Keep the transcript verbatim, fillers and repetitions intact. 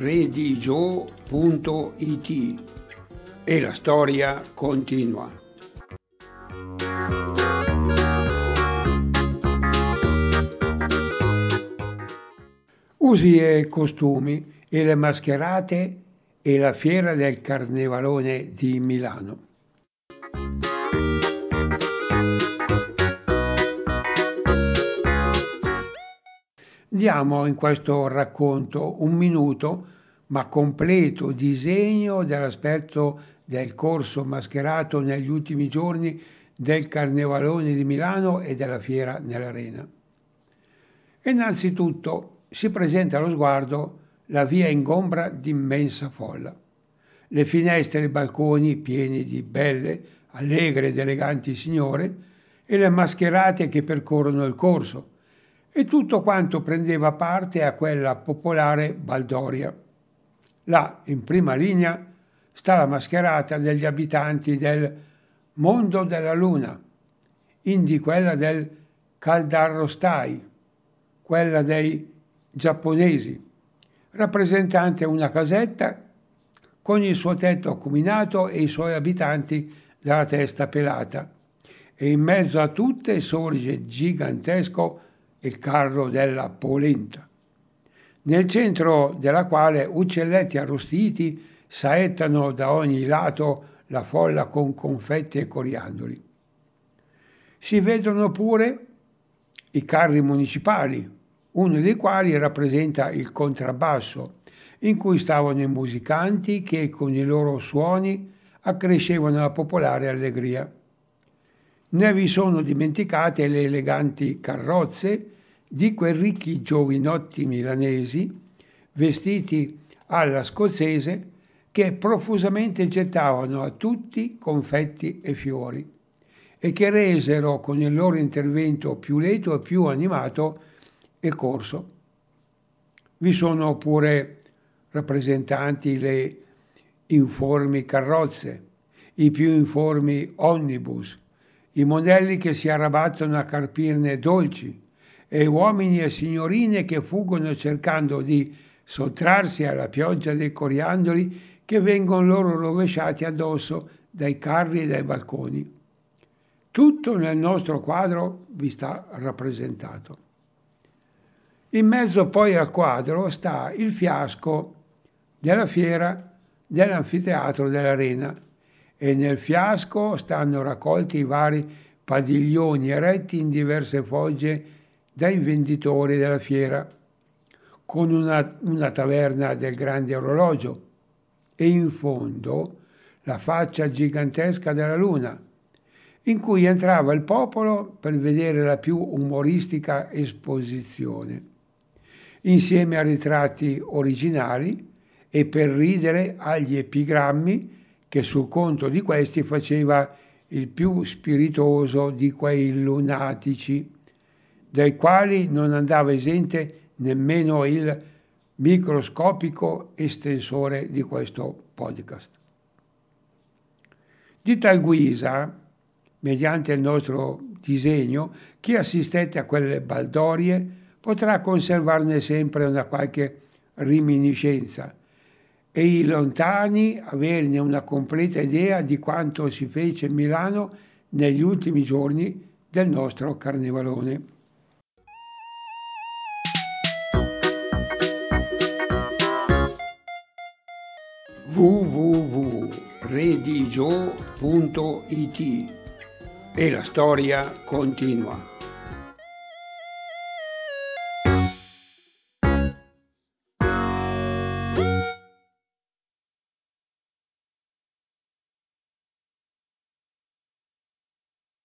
redigio punto it e la storia continua. Usi e costumi e le mascherate e la fiera del Carnevalone di Milano. Diamo in questo racconto un minuto ma completo disegno dell'aspetto del corso mascherato negli ultimi giorni del Carnevalone di Milano e della fiera nell'Arena. Innanzitutto si presenta allo sguardo la via ingombra di immensa folla. Le finestre e i balconi pieni di belle, allegre ed eleganti signore e le mascherate che percorrono il corso e tutto quanto prendeva parte a quella popolare baldoria. Là, in prima linea, sta la mascherata degli abitanti del mondo della luna, indi quella del Caldarostai, quella dei giapponesi, rappresentante una casetta con il suo tetto acuminato e i suoi abitanti dalla testa pelata, e in mezzo a tutte sorge gigantesco il carro della polenta, nel centro della quale uccelletti arrostiti saettano da ogni lato la folla con confetti e coriandoli. Si vedono pure i carri municipali, uno dei quali rappresenta il contrabbasso, in cui stavano i musicanti che con i loro suoni accrescevano la popolare allegria. Ne vi sono dimenticate le eleganti carrozze di quei ricchi giovinotti milanesi, vestiti alla scozzese, che profusamente gettavano a tutti confetti e fiori, e che resero con il loro intervento più lieto e più animato il corso. Vi sono pure rappresentanti le informi carrozze, i più informi omnibus, i modelli che si arrabattano a carpirne dolci, e uomini e signorine che fuggono cercando di sottrarsi alla pioggia dei coriandoli che vengono loro rovesciati addosso dai carri e dai balconi. Tutto nel nostro quadro vi sta rappresentato. In mezzo poi al quadro sta il fiasco della fiera dell'anfiteatro dell'Arena, e nel fiasco stanno raccolti i vari padiglioni eretti in diverse fogge dai venditori della fiera, con una, una taverna del grande orologio e in fondo la faccia gigantesca della luna, in cui entrava il popolo per vedere la più umoristica esposizione, insieme a ritratti originali e per ridere agli epigrammi che sul conto di questi faceva il più spiritoso di quei lunatici, dai quali non andava esente nemmeno il microscopico estensore di questo podcast. Di tal guisa, mediante il nostro disegno, chi assistette a quelle baldorie potrà conservarne sempre una qualche reminiscenza e i lontani averne una completa idea di quanto si fece a Milano negli ultimi giorni del nostro Carnevalone. w w w punto redigio punto it e la storia continua.